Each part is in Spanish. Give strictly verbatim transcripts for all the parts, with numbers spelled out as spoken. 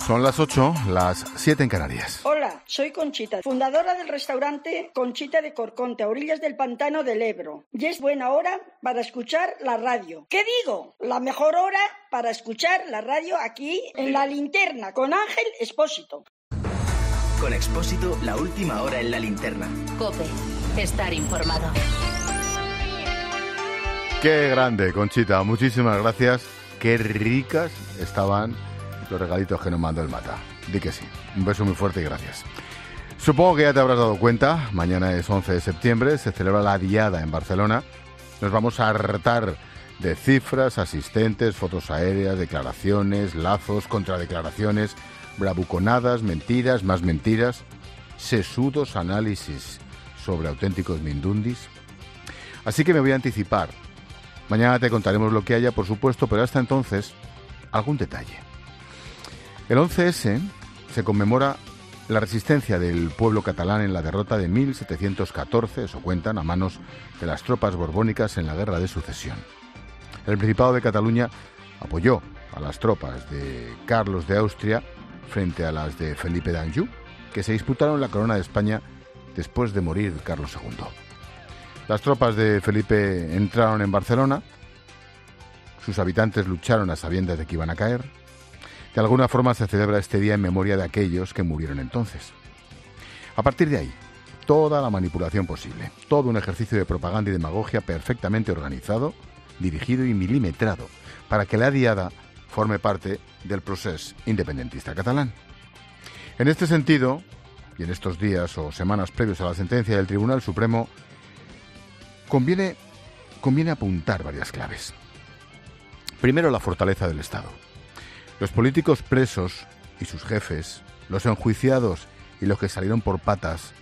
Son las ocho, las siete en Canarias. Hola, soy Conchita, fundadora del restaurante Conchita de Corconte, a orillas del pantano del Ebro. Y es buena hora para escuchar la radio. ¿Qué digo? La mejor hora para escuchar la radio aquí en La Linterna, con Ángel Expósito. Con Expósito, la última hora en La Linterna. COPE, estar informado. Qué grande, Conchita, muchísimas gracias. Qué ricas estaban los regalitos que nos mandó el Mata. Di que sí. Un beso muy fuerte y gracias. Supongo que ya te habrás dado cuenta, mañana es once de septiembre, se celebra la Diada en Barcelona. Nos vamos a hartar de cifras, asistentes, fotos aéreas, declaraciones, lazos, contradeclaraciones, bravuconadas, mentiras, más mentiras, sesudos análisis sobre auténticos mindundis. Así que me voy a anticipar. Mañana te contaremos lo que haya, por supuesto, pero hasta entonces, algún detalle. El once ese se conmemora la resistencia del pueblo catalán en la derrota de mil setecientos catorce, eso cuentan, a manos de las tropas borbónicas en la Guerra de Sucesión. El Principado de Cataluña apoyó a las tropas de Carlos de Austria frente a las de Felipe d'Anjou, que se disputaron la corona de España después de morir Carlos segundo. Las tropas de Felipe entraron en Barcelona, sus habitantes lucharon a sabiendas de que iban a caer. De alguna forma se celebra este día en memoria de aquellos que murieron entonces. A partir de ahí, toda la manipulación posible, todo un ejercicio de propaganda y demagogia perfectamente organizado, dirigido y milimetrado, para que la Diada forme parte del procés independentista catalán. En este sentido, y en estos días o semanas previos a la sentencia del Tribunal Supremo, conviene, conviene apuntar varias claves. Primero, la fortaleza del Estado. Los políticos presos y sus jefes, los enjuiciados y los que salieron por patas,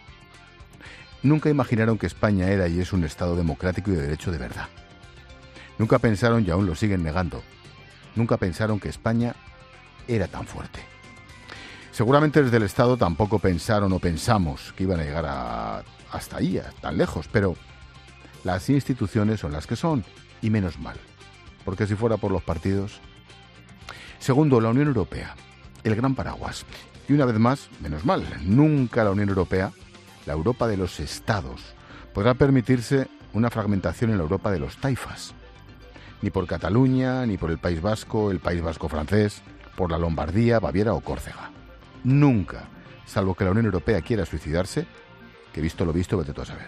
nunca imaginaron que España era y es un Estado democrático y de derecho de verdad. Nunca pensaron, y aún lo siguen negando, nunca pensaron que España era tan fuerte. Seguramente desde el Estado tampoco pensaron o pensamos que iban a llegar a, hasta ahí, a, tan lejos, pero las instituciones son las que son, y menos mal, porque si fuera por los partidos... Segundo, la Unión Europea, el gran paraguas. Y una vez más, menos mal, nunca la Unión Europea, la Europa de los Estados, podrá permitirse una fragmentación en la Europa de los taifas. Ni por Cataluña, ni por el País Vasco, el País Vasco francés, por la Lombardía, Baviera o Córcega. Nunca, salvo que la Unión Europea quiera suicidarse, que visto lo visto, vete tú a saber.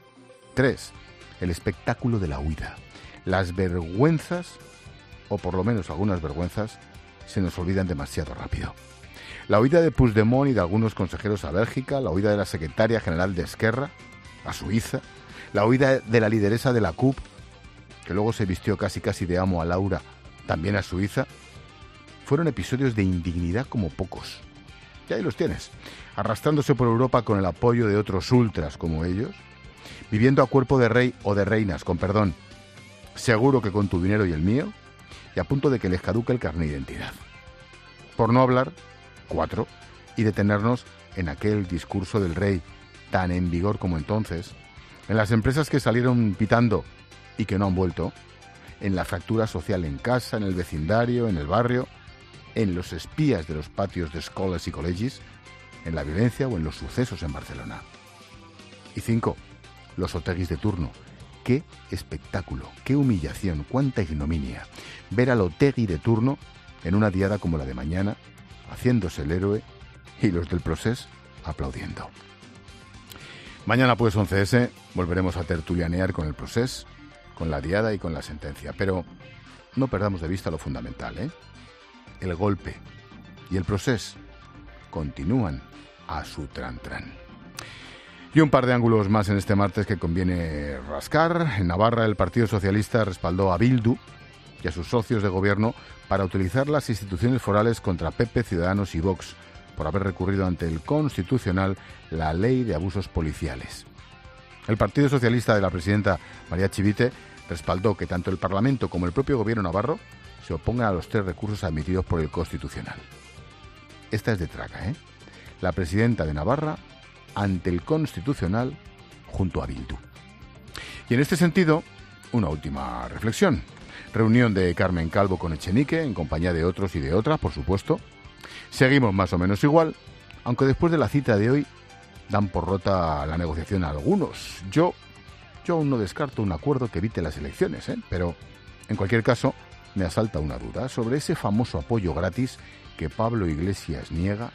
Tres, el espectáculo de la huida. Las vergüenzas, o por lo menos algunas vergüenzas, se nos olvidan demasiado rápido. La huida de Puigdemont y de algunos consejeros a Bélgica, la huida de la secretaria general de Esquerra a Suiza, la huida de la lideresa de la C U P, que luego se vistió casi casi de amo a Laura, también a Suiza, fueron episodios de indignidad como pocos. Y ahí los tienes, arrastrándose por Europa con el apoyo de otros ultras como ellos, viviendo a cuerpo de rey o de reinas, con perdón, seguro que con tu dinero y el mío, y a punto de que les caduque el carné de identidad. Por no hablar, cuatro, y detenernos en aquel discurso del rey, tan en vigor como entonces, en las empresas que salieron pitando y que no han vuelto, en la fractura social en casa, en el vecindario, en el barrio, en los espías de los patios de escuelas y colegios, en la violencia o en los sucesos en Barcelona. Y cinco, los oteguis de turno. ¡Qué espectáculo! ¡Qué humillación! ¡Cuánta ignominia! Ver al otegui de turno en una diada como la de mañana, haciéndose el héroe, y los del procés aplaudiendo. Mañana, pues, once ese, volveremos a tertulianear con el procés, con la diada y con la sentencia. Pero no perdamos de vista lo fundamental, ¿eh? El golpe y el procés continúan a su tran-tran. Y un par de ángulos más en este martes que conviene rascar. En Navarra, el Partido Socialista respaldó a Bildu y a sus socios de gobierno para utilizar las instituciones forales contra P P, Ciudadanos y Vox por haber recurrido ante el Constitucional la ley de abusos policiales. El Partido Socialista de la presidenta María Chivite respaldó que tanto el Parlamento como el propio gobierno navarro se opongan a los tres recursos admitidos por el Constitucional. Esta es de traca, ¿eh? La presidenta de Navarra ante el Constitucional junto a Bildu. Y en este sentido, una última reflexión. Reunión de Carmen Calvo con Echenique, en compañía de otros y de otras, por supuesto, Seguimos más o menos igual, aunque después de la cita de hoy dan por rota la negociación a algunos. Yo, yo aún no descarto un acuerdo que evite las elecciones, ¿eh? Pero en cualquier caso me asalta una duda sobre ese famoso apoyo gratis que Pablo Iglesias niega.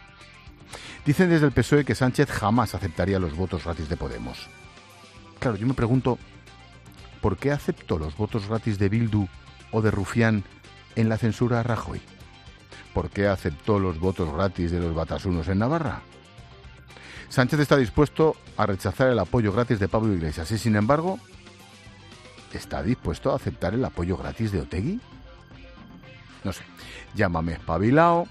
Dicen desde el P S O E que Sánchez jamás aceptaría los votos gratis de Podemos. Claro, yo me pregunto, ¿por qué aceptó los votos gratis de Bildu o de Rufián en la censura a Rajoy? ¿Por qué aceptó los votos gratis de los batasunos en Navarra? Sánchez está dispuesto a rechazar el apoyo gratis de Pablo Iglesias y, sin embargo, ¿está dispuesto a aceptar el apoyo gratis de Otegi? No sé, llámame espabilao.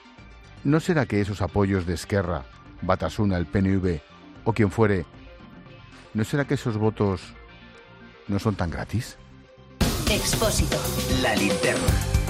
¿No será que esos apoyos de Esquerra, Batasuna, el P N V o quien fuere, no será que esos votos no son tan gratis? Expósito. La linterna.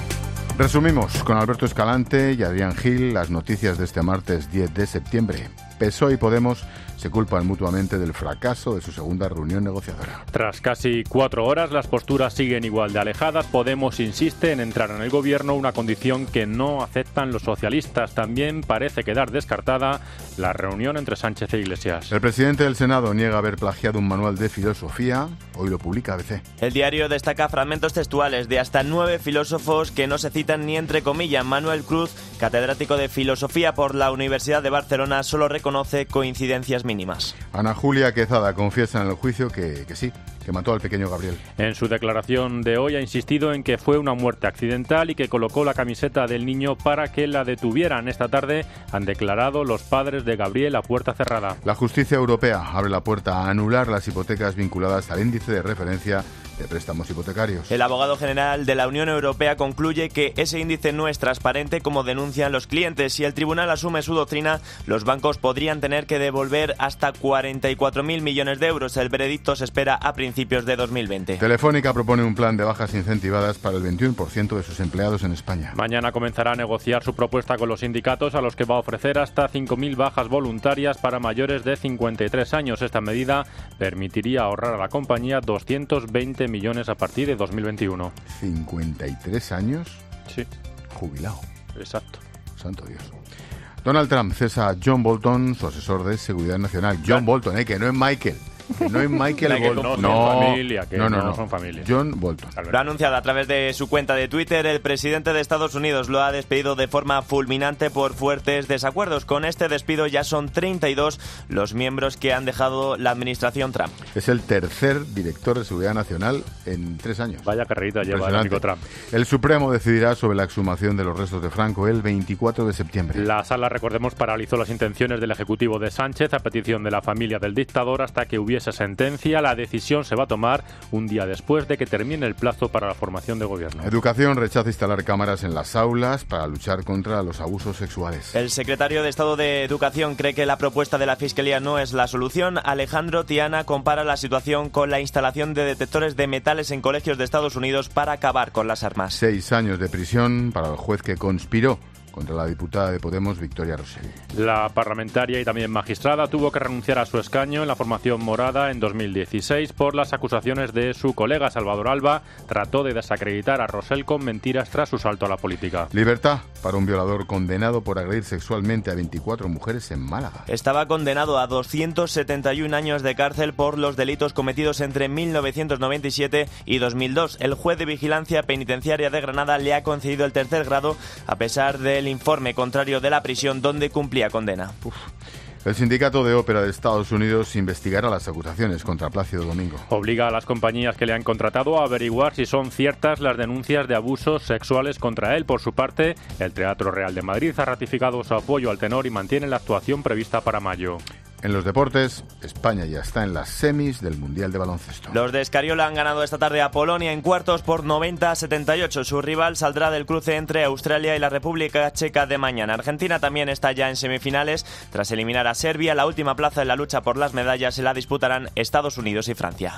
Resumimos con Alberto Escalante y Adrián Gil las noticias de este martes diez de septiembre. P S O E y Podemos se culpan mutuamente del fracaso de su segunda reunión negociadora. Tras casi cuatro horas, las posturas siguen igual de alejadas. Podemos insiste en entrar en el gobierno, una condición que no aceptan los socialistas. También parece quedar descartada la reunión entre Sánchez e Iglesias. El presidente del Senado niega haber plagiado un manual de filosofía. Hoy lo publica A B C. El diario destaca fragmentos textuales de hasta nueve filósofos que no se citan ni entre comillas. Manuel Cruz, catedrático de filosofía por la Universidad de Barcelona, solo reconoce coincidencias mínimas. Ana Julia Quezada confiesa en el juicio que, que sí, que mató al pequeño Gabriel. En su declaración de hoy ha insistido en que fue una muerte accidental y que colocó la camiseta del niño para que la detuvieran. Esta tarde han declarado los padres de Gabriel a puerta cerrada. La justicia europea abre la puerta a anular las hipotecas vinculadas al índice de referencia de préstamos hipotecarios. El abogado general de la Unión Europea concluye que ese índice no es transparente como denuncian los clientes. Si el tribunal asume su doctrina, los bancos podrían tener que devolver hasta cuarenta y cuatro mil millones de euros. El veredicto se espera a principios de dos mil veinte. Telefónica propone un plan de bajas incentivadas para el veintiuno por ciento de sus empleados en España. Mañana comenzará a negociar su propuesta con los sindicatos, a los que va a ofrecer hasta cinco mil bajas voluntarias para mayores de cincuenta y tres años. Esta medida permitiría ahorrar a la compañía doscientos veinte millones a partir de dos mil veintiuno. ¿cincuenta y tres años? Sí. Jubilado. Exacto. Santo Dios. Donald Trump cesa a John Bolton, su asesor de seguridad nacional. John Bolton, eh, que no es Michael. Que no es Michael Bolton. No, no, familia, que no, no, no son familia. John Bolton. Lo ha anunciado a través de su cuenta de Twitter. El presidente de Estados Unidos lo ha despedido de forma fulminante por fuertes desacuerdos. Con este despido ya son treinta y dos los miembros que han dejado la administración Trump. Es el tercer director de seguridad nacional en tres años. Vaya carrerita lleva el amigo Trump. El Supremo decidirá sobre la exhumación de los restos de Franco el veinticuatro de septiembre. La sala, recordemos, paralizó las intenciones del ejecutivo de Sánchez a petición de la familia del dictador hasta que hubiese sentencia. La decisión se va a tomar un día después de que termine el plazo para la formación de gobierno. Educación rechaza instalar cámaras en las aulas para luchar contra los abusos sexuales. El secretario de Estado de Educación cree que la propuesta de la Fiscalía no es la solución. Alejandro Tiana compara la situación con la instalación de detectores de metales en colegios de Estados Unidos para acabar con las armas. Seis años de prisión para el juez que conspiró contra la diputada de Podemos, Victoria Rosell. La parlamentaria y también magistrada tuvo que renunciar a su escaño en la formación morada en dos mil dieciséis por las acusaciones de su colega Salvador Alba. Trató de desacreditar a Rosell con mentiras tras su salto a la política. Libertad para un violador condenado por agredir sexualmente a veinticuatro mujeres en Málaga. Estaba condenado a doscientos setenta y un años de cárcel por los delitos cometidos entre mil novecientos noventa y siete y dos mil dos. El juez de vigilancia penitenciaria de Granada le ha concedido el tercer grado a pesar del informe contrario de la prisión donde cumplía condena. Uf. El sindicato de ópera de Estados Unidos investigará las acusaciones contra Plácido Domingo. Obliga a las compañías que le han contratado a averiguar si son ciertas las denuncias de abusos sexuales contra él. Por su parte, el Teatro Real de Madrid ha ratificado su apoyo al tenor y mantiene la actuación prevista para mayo. En los deportes, España ya está en las semis del Mundial de Baloncesto. Los de Escariola han ganado esta tarde a Polonia en cuartos por noventa a setenta y ocho. Su rival saldrá del cruce entre Australia y la República Checa de mañana. Argentina también está ya en semifinales. Tras eliminar a Serbia, la última plaza en la lucha por las medallas se la disputarán Estados Unidos y Francia.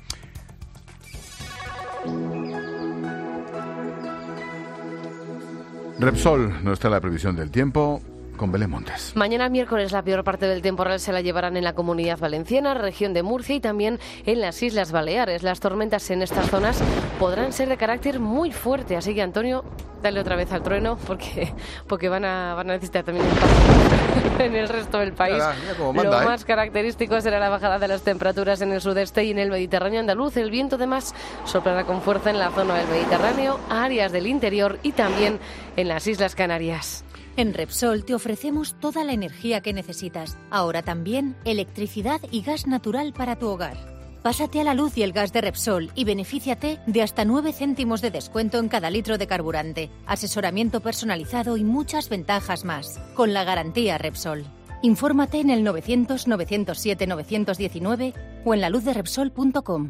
Repsol, no está la previsión del tiempo. Con Belén Montes. Mañana miércoles la peor parte del temporal se la llevarán en la Comunidad Valenciana, región de Murcia y también en las Islas Baleares. Las tormentas en estas zonas podrán ser de carácter muy fuerte, así que Antonio, dale otra vez al trueno, porque porque van a, van a necesitar también espacio en el resto del país. Mira, mira cómo manda, Lo ¿eh? más característico será la bajada de las temperaturas en el sudeste y en el Mediterráneo andaluz. El viento, además, soplará con fuerza en la zona del Mediterráneo, áreas del interior y también en las Islas Canarias. En Repsol te ofrecemos toda la energía que necesitas. Ahora también electricidad y gas natural para tu hogar. Pásate a la luz y el gas de Repsol y benefíciate de hasta nueve céntimos de descuento en cada litro de carburante, asesoramiento personalizado y muchas ventajas más, con la garantía Repsol. Infórmate en el novecientos, novecientos siete, novecientos diecinueve o en la luz de repsol punto com.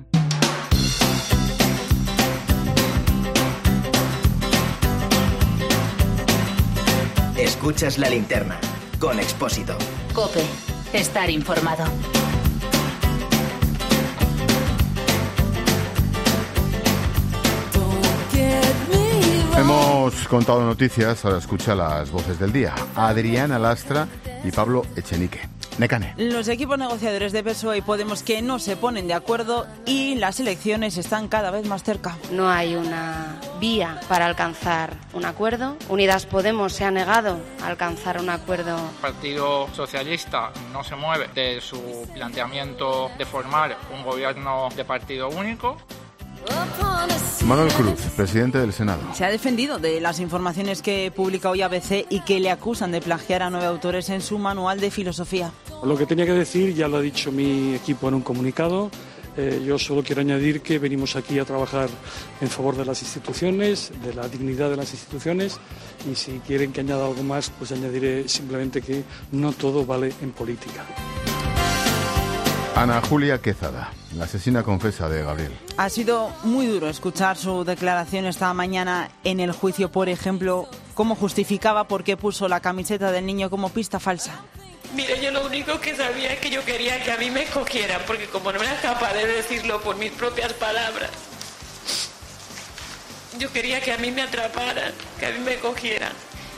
Escuchas La Linterna, con Expósito. COPE. Estar informado. Hemos contado noticias, ahora escucha las voces del día. Adriana Lastra y Pablo Echenique. Necane. Los equipos negociadores de P S O E y Podemos que no se ponen de acuerdo y las elecciones están cada vez más cerca. No hay una vía para alcanzar un acuerdo. Unidas Podemos se ha negado a alcanzar un acuerdo. El Partido Socialista no se mueve de su planteamiento de formar un gobierno de partido único. Manuel Cruz, presidente del Senado. Se ha defendido de las informaciones que publica hoy A B C y que le acusan de plagiar a nueve autores en su manual de filosofía. Lo que tenía que decir ya lo ha dicho mi equipo en un comunicado. Eh, yo solo quiero añadir que venimos aquí a trabajar en favor de las instituciones, de la dignidad de las instituciones, y si quieren que añada algo más, pues añadiré simplemente que no todo vale en política. Ana Julia Quezada, la asesina confesa de Gabriel. Ha sido muy duro escuchar su declaración esta mañana en el juicio, por ejemplo, cómo justificaba por qué puso la camiseta del niño como pista falsa. Mire, yo lo único que sabía es que yo quería que a mí me escogieran, porque como no era capaz de decirlo por mis propias palabras, yo quería que a mí me atraparan, que a mí me cogieran.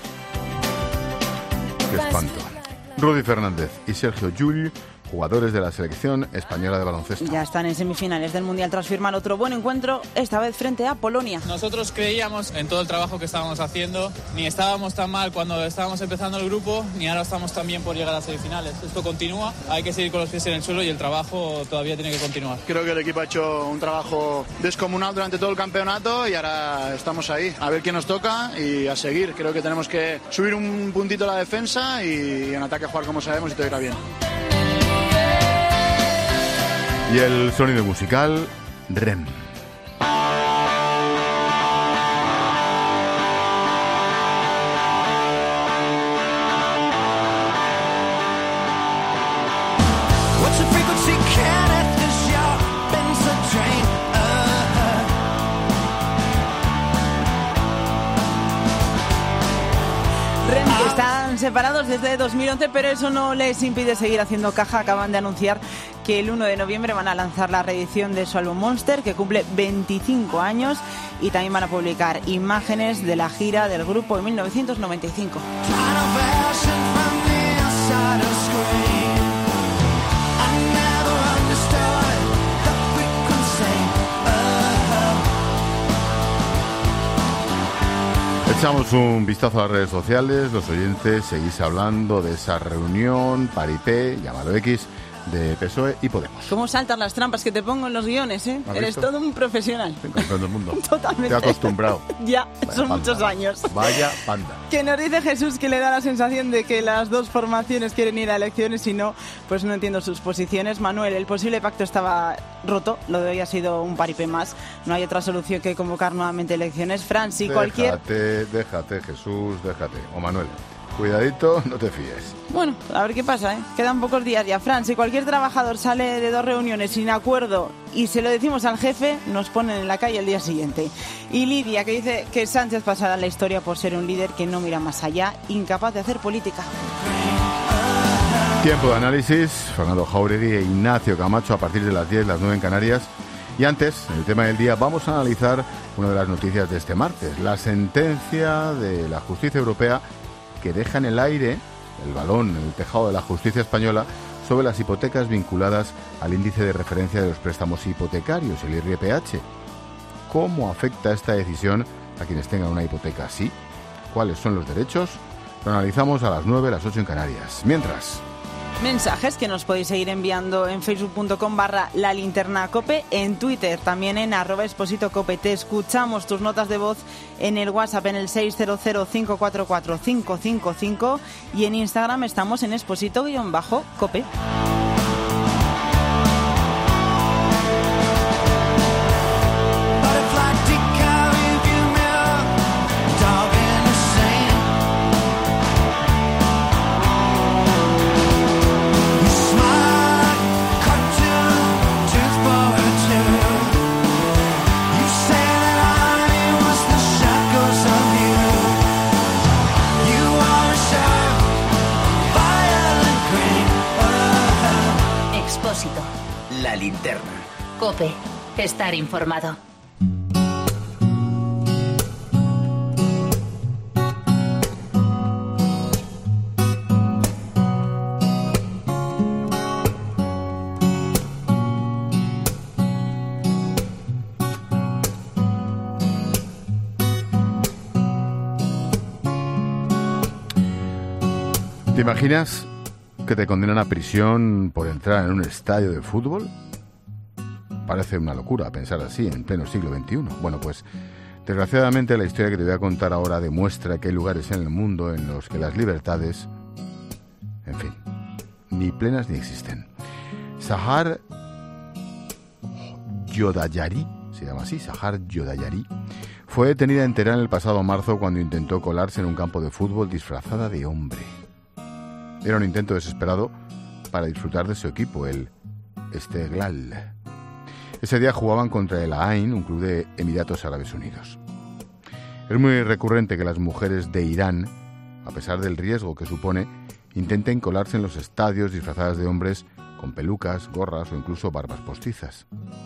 Qué espanto. Rudy Fernández y Sergio Llull, jugadores de la selección española de baloncesto. Ya están en semifinales del Mundial tras firmar otro buen encuentro, esta vez frente a Polonia. Nosotros creíamos en todo el trabajo que estábamos haciendo, ni estábamos tan mal cuando estábamos empezando el grupo, ni ahora estamos tan bien por llegar a semifinales. Esto continúa, hay que seguir con los pies en el suelo y el trabajo todavía tiene que continuar. Creo que el equipo ha hecho un trabajo descomunal durante todo el campeonato y ahora estamos ahí, a ver quién nos toca y a seguir. Creo que tenemos que subir un puntito la defensa y en ataque jugar como sabemos y todo irá bien. Y el sonido musical, R E M. R E M, que están separados desde dos mil once, pero eso no les impide seguir haciendo caja. Acaban de anunciar que el uno de noviembre van a lanzar la reedición de su álbum Monster, que cumple veinticinco años, y también van a publicar imágenes de la gira del grupo en mil novecientos noventa y cinco. Echamos un vistazo a las redes sociales. Los oyentes seguís hablando de esa reunión paripé, llamado X, de P S O E y Podemos. ¿Cómo saltan las trampas que te pongo en los guiones, eh? Eres visto? todo un profesional. Estoy con todo el mundo. Totalmente. Te he acostumbrado. Ya, Vaya son panda. muchos años. Vaya panda. Que nos dice Jesús que le da la sensación de que las dos formaciones quieren ir a elecciones y no, pues no entiendo sus posiciones. Manuel, el posible pacto estaba roto, lo de hoy ha sido un paripé más. No hay otra solución que convocar nuevamente elecciones. Fran, si cualquier... Déjate, déjate, Jesús, déjate. O Manuel, cuidadito, no te fíes. Bueno, a ver qué pasa, ¿eh? Quedan pocos días ya. Fran, si cualquier trabajador sale de dos reuniones sin acuerdo y se lo decimos al jefe, nos ponen en la calle el día siguiente. Y Lidia, que dice que Sánchez pasará la historia por ser un líder que no mira más allá, incapaz de hacer política. Tiempo de análisis, Fernando Jauregui e Ignacio Camacho a partir de las diez, las nueve en Canarias. Y antes, en el tema del día, vamos a analizar una de las noticias de este martes, la sentencia de la justicia europea que deja en el aire el balón en el tejado de la justicia española sobre las hipotecas vinculadas al índice de referencia de los préstamos hipotecarios, el I R P H. ¿Cómo afecta esta decisión a quienes tengan una hipoteca así? ¿Cuáles son los derechos? Lo analizamos a las nueve, las ocho en Canarias. Mientras... Mensajes que nos podéis seguir enviando en facebook.com barra la linterna cope, en Twitter, también en arroba exposito cope. Te escuchamos tus notas de voz en el WhatsApp en el seis cero cero, cinco cuatro cuatro, cinco cinco cinco y en Instagram estamos en exposito-cope. La linterna. COPE. Estar informado. ¿Te imaginas que te condenan a prisión por entrar en un estadio de fútbol? Parece una locura pensar así en pleno siglo veintiuno. Bueno, pues desgraciadamente la historia que te voy a contar ahora demuestra que hay lugares en el mundo en los que las libertades, en fin, ni plenas ni existen. Sahar Yodayari, se llama así, Sahar Yodayari, fue detenida en Teherán el pasado marzo cuando intentó colarse en un campo de fútbol disfrazada de hombre. Era un intento desesperado para disfrutar de su equipo, el Esteghlal. Ese día jugaban contra el Ain, un club de Emiratos Árabes Unidos. Es muy recurrente que las mujeres de Irán, a pesar del riesgo que supone, intenten colarse en los estadios disfrazadas de hombres con pelucas, gorras o incluso barbas postizas.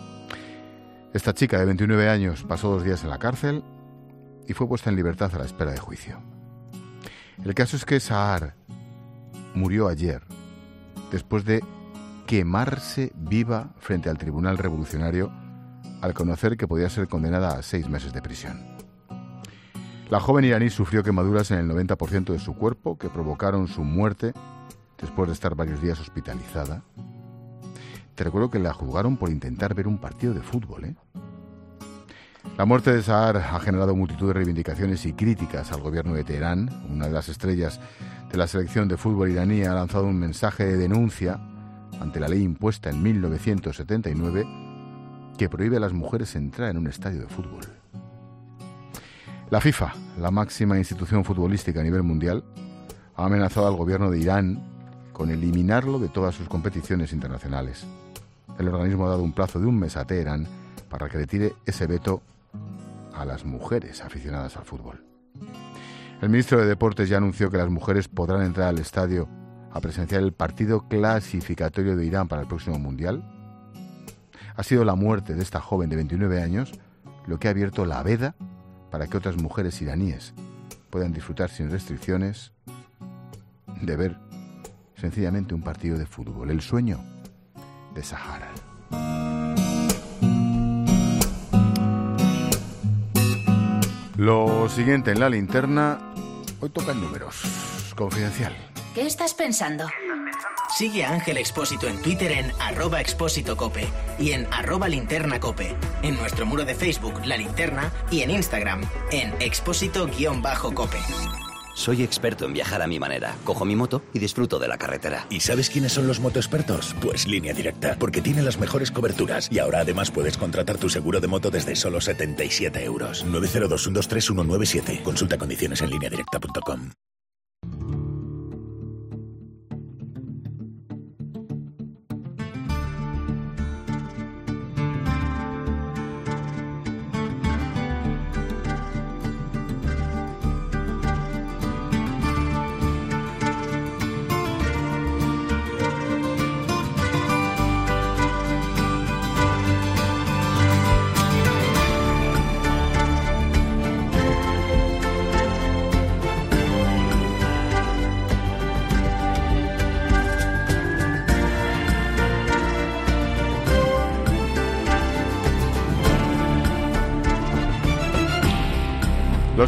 Esta chica de veintinueve años pasó dos días en la cárcel y fue puesta en libertad a la espera de juicio. El caso es que Sahar murió ayer, después de quemarse viva frente al Tribunal Revolucionario al conocer que podía ser condenada a seis meses de prisión. La joven iraní sufrió quemaduras en el noventa por ciento de su cuerpo que provocaron su muerte después de estar varios días hospitalizada. Te recuerdo que la juzgaron por intentar ver un partido de fútbol, ¿eh? La muerte de Sahar ha generado multitud de reivindicaciones y críticas al gobierno de Teherán. Una de las estrellas de la selección de fútbol iraní ha lanzado un mensaje de denuncia ante la ley impuesta en mil novecientos setenta y nueve que prohíbe a las mujeres entrar en un estadio de fútbol. La FIFA, la máxima institución futbolística a nivel mundial, ha amenazado al gobierno de Irán con eliminarlo de todas sus competiciones internacionales. El organismo ha dado un plazo de un mes a Teherán para que retire ese veto a las mujeres aficionadas al fútbol. El ministro de Deportes ya anunció que las mujeres podrán entrar al estadio a presenciar el partido clasificatorio de Irán para el próximo Mundial. Ha sido la muerte de esta joven de veintinueve años lo que ha abierto la veda para que otras mujeres iraníes puedan disfrutar sin restricciones de ver sencillamente un partido de fútbol, el sueño de Sahar. Lo siguiente en la linterna, hoy tocan números, confidencial. ¿Qué estás pensando? Sigue a Ángel Expósito en Twitter en arroba expósito cope y en arroba linterna cope, en nuestro muro de Facebook La Linterna y en Instagram en expósito-cope. Soy experto en viajar a mi manera. Cojo mi moto y disfruto de la carretera. ¿Y sabes quiénes son los motoexpertos? Pues Línea Directa, porque tiene las mejores coberturas. Y ahora además puedes contratar tu seguro de moto desde solo setenta y siete euros. nueve cero dos, uno dos tres, uno nueve siete. Consulta condiciones en línea directa punto com.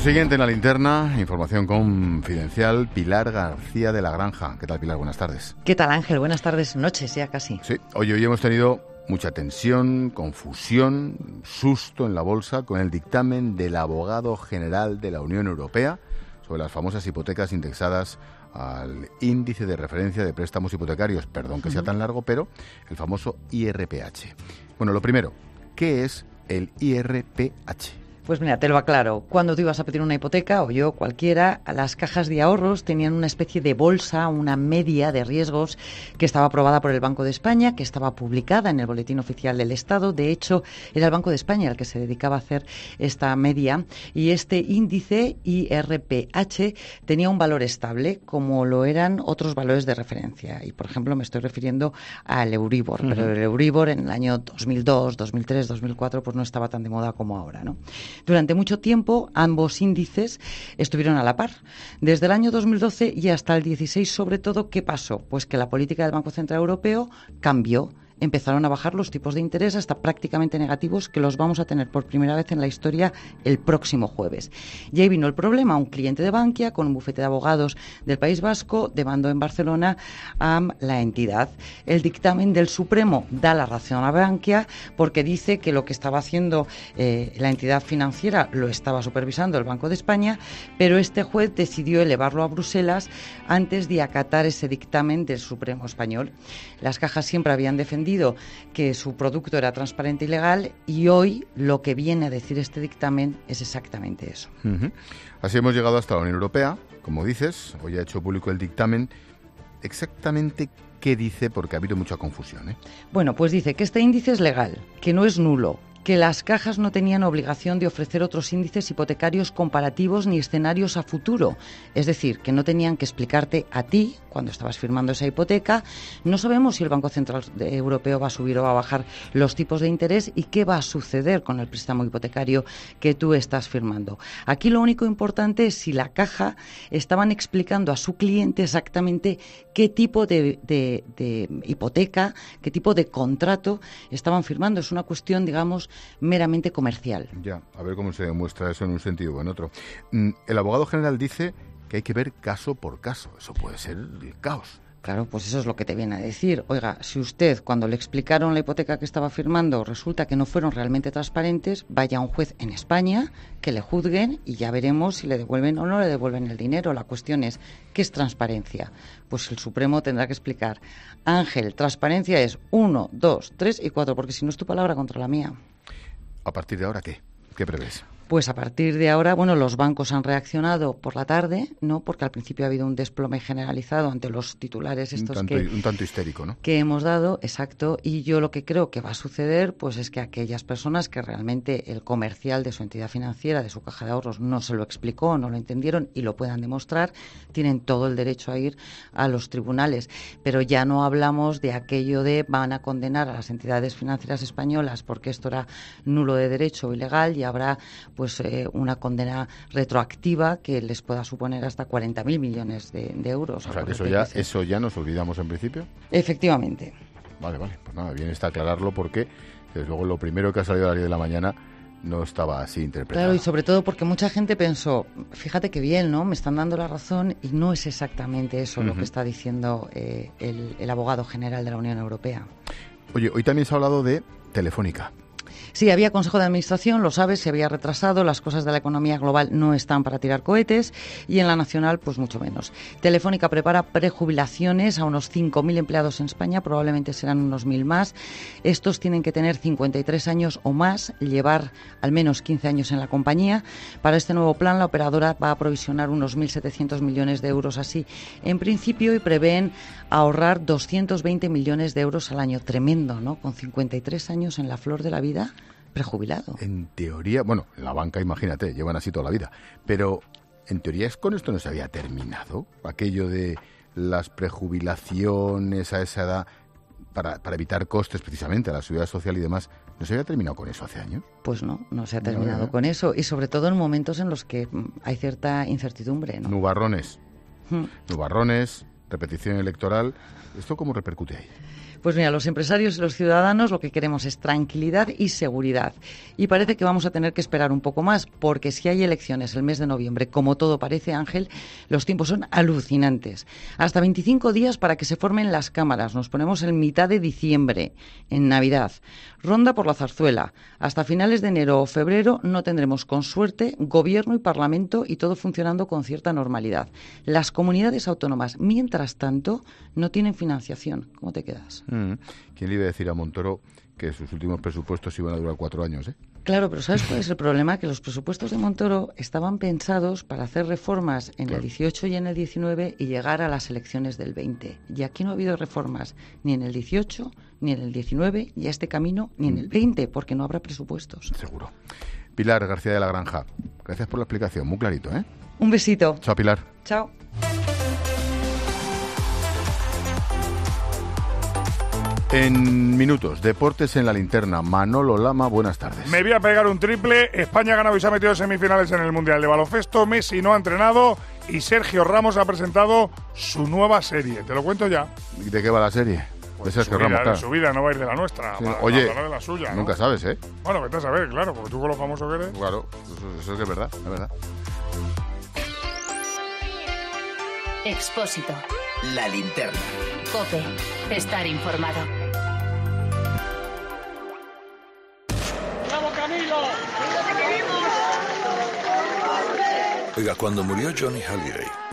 siguiente en la linterna, información confidencial, Pilar García de la Granja. ¿Qué tal, Pilar? Buenas tardes. ¿Qué tal, Ángel? Buenas tardes, noches ya casi. Sí, hoy, hoy hemos tenido mucha tensión, confusión, susto en la bolsa con el dictamen del abogado general de la Unión Europea sobre las famosas hipotecas indexadas al índice de referencia de préstamos hipotecarios, perdón que sea tan largo, pero el famoso I R P H. Bueno, lo primero, ¿qué es el I R P H? Pues mira, te lo aclaro. Cuando tú ibas a pedir una hipoteca, o yo, cualquiera, las cajas de ahorros tenían una especie de bolsa, una media de riesgos que estaba aprobada por el Banco de España, que estaba publicada en el Boletín Oficial del Estado. De hecho, era el Banco de España el que se dedicaba a hacer esta media. Y este índice I R P H tenía un valor estable, como lo eran otros valores de referencia. Y, por ejemplo, me estoy refiriendo al Euribor. Uh-huh. Pero el Euribor en el año dos mil dos, dos mil tres, dos mil cuatro, pues no estaba tan de moda como ahora, ¿no? Durante mucho tiempo, ambos índices estuvieron a la par. Desde el año dos mil doce y hasta el dieciséis, sobre todo, ¿qué pasó? Pues que la política del Banco Central Europeo cambió. Empezaron a bajar los tipos de interés hasta prácticamente negativos, que los vamos a tener por primera vez en la historia el próximo jueves. Y ahí vino el problema. Un cliente de Bankia, con un bufete de abogados del País Vasco, demandó en Barcelona a la entidad. El dictamen del Supremo da la razón a Bankia porque dice que lo que estaba haciendo eh, la entidad financiera lo estaba supervisando el Banco de España, pero este juez decidió elevarlo a Bruselas antes de acatar ese dictamen del Supremo español. Las cajas siempre habían defendido que su producto era transparente y legal, y hoy lo que viene a decir este dictamen es exactamente eso. Uh-huh. Así hemos llegado hasta la Unión Europea, como dices. Hoy ha hecho público el dictamen. Exactamente qué dice, porque ha habido mucha confusión, ¿eh? Bueno, pues dice que este índice es legal, que no es nulo, que las cajas no tenían obligación de ofrecer otros índices hipotecarios comparativos ni escenarios a futuro. Es decir, que no tenían que explicarte a ti, cuando estabas firmando esa hipoteca. No sabemos si el Banco Central Europeo va a subir o va a bajar los tipos de interés y qué va a suceder con el préstamo hipotecario que tú estás firmando. Aquí lo único importante es si la caja estaban explicando a su cliente exactamente qué tipo de, de, de hipoteca, qué tipo de contrato estaban firmando. Es una cuestión, digamos, meramente comercial. Ya, a ver cómo se demuestra eso en un sentido o en otro. El abogado general dice que hay que ver caso por caso. Eso puede ser el caos. Claro, pues eso es lo que te viene a decir. Oiga, si usted, cuando le explicaron la hipoteca que estaba firmando, resulta que no fueron realmente transparentes, vaya a un juez en España, que le juzguen y ya veremos si le devuelven o no le devuelven el dinero. La cuestión es, ¿qué es transparencia? Pues el Supremo tendrá que explicar. Ángel, transparencia es uno, dos, tres y cuatro, porque si no es tu palabra contra la mía. ¿A partir de ahora qué? ¿Qué prevés? Pues a partir de ahora, bueno, los bancos han reaccionado por la tarde, ¿no? Porque al principio ha habido un desplome generalizado ante los titulares estos un tanto, que... Un tanto histérico, ¿no? Que hemos dado, exacto. Y yo lo que creo que va a suceder, pues es que aquellas personas que realmente el comercial de su entidad financiera, de su caja de ahorros, no se lo explicó, no lo entendieron y lo puedan demostrar, tienen todo el derecho a ir a los tribunales. Pero ya no hablamos de aquello de van a condenar a las entidades financieras españolas porque esto era nulo de derecho o ilegal, y habrá pues eh, una condena retroactiva que les pueda suponer hasta cuarenta mil millones de, de euros. O sea, que eso ya, eso ya nos olvidamos en principio. Efectivamente. Vale, vale. Pues nada, bien está aclararlo porque, desde luego, lo primero que ha salido a las diez de la mañana no estaba así interpretado. Claro, y sobre todo porque mucha gente pensó, fíjate qué bien, ¿no? Me están dando la razón, y no es exactamente eso uh-huh. lo que está diciendo eh, el, el abogado general de la Unión Europea. Oye, hoy también se ha hablado de Telefónica. Sí, había Consejo de Administración, lo sabes, se había retrasado, las cosas de la economía global no están para tirar cohetes, y en la nacional pues mucho menos. Telefónica prepara prejubilaciones a unos cinco mil empleados en España, probablemente serán unos mil más. Estos tienen que tener cincuenta y tres años o más, llevar al menos quince años en la compañía. Para este nuevo plan, la operadora va a provisionar unos mil setecientos millones de euros así en principio, y prevén ahorrar doscientos veinte millones de euros al año. Tremendo, ¿no? Con cincuenta y tres años en la flor de la vida, prejubilado. En teoría, bueno, en la banca, imagínate, llevan así toda la vida, pero en teoría es con esto no se había terminado aquello de las prejubilaciones a esa edad para, para evitar costes precisamente a la seguridad social y demás. ¿No se había terminado con eso hace años? Pues no, no se ha terminado no, no. con eso, y sobre todo en momentos en los que hay cierta incertidumbre, ¿no? Nubarrones, hmm. nubarrones, repetición electoral. ¿Esto cómo repercute ahí? Pues mira, los empresarios y los ciudadanos lo que queremos es tranquilidad y seguridad. Y parece que vamos a tener que esperar un poco más, porque si hay elecciones el mes de noviembre, como todo parece, Ángel, los tiempos son alucinantes. Hasta veinticinco días para que se formen las cámaras. Nos ponemos en mitad de diciembre, en Navidad. Ronda por la Zarzuela. Hasta finales de enero o febrero no tendremos, con suerte, gobierno y parlamento y todo funcionando con cierta normalidad. Las comunidades autónomas, mientras tanto, no tienen financiación. ¿Cómo te quedas? Mm. ¿Quién le iba a decir a Montoro que sus últimos presupuestos iban a durar cuatro años, eh? Claro, pero ¿sabes cuál es el problema? Que los presupuestos de Montoro estaban pensados para hacer reformas en Claro. el dieciocho y en el diecinueve y llegar a las elecciones del veinte. Y aquí no ha habido reformas ni en el dieciocho, ni en el diecinueve, y a este camino ni en el veinte, porque no habrá presupuestos. Seguro. Pilar García de la Granja, gracias por la explicación, muy clarito, ¿eh? Un besito. Chao, Pilar. Chao. En minutos, deportes en la linterna. Manolo Lama, buenas tardes. Me voy a pegar un triple. España ha ganado y se ha metido en semifinales en el Mundial de Baloncesto. Messi no ha entrenado y Sergio Ramos ha presentado su nueva serie. Te lo cuento ya. ¿Y de qué va la serie? Pues de su, Sergio vida, Ramos, de claro. su vida, no va a ir de la nuestra. Sí, va- oye, hablará de la suya, ¿no? nunca sabes, ¿eh? Bueno, vete a saber, claro, porque tú con lo famoso que eres. Claro, eso, eso es que es verdad, es verdad. Expósito. La linterna. Cope. Estar informado. ¡Bravo, Camilo! Oiga, cuando murió Johnny Hallyday,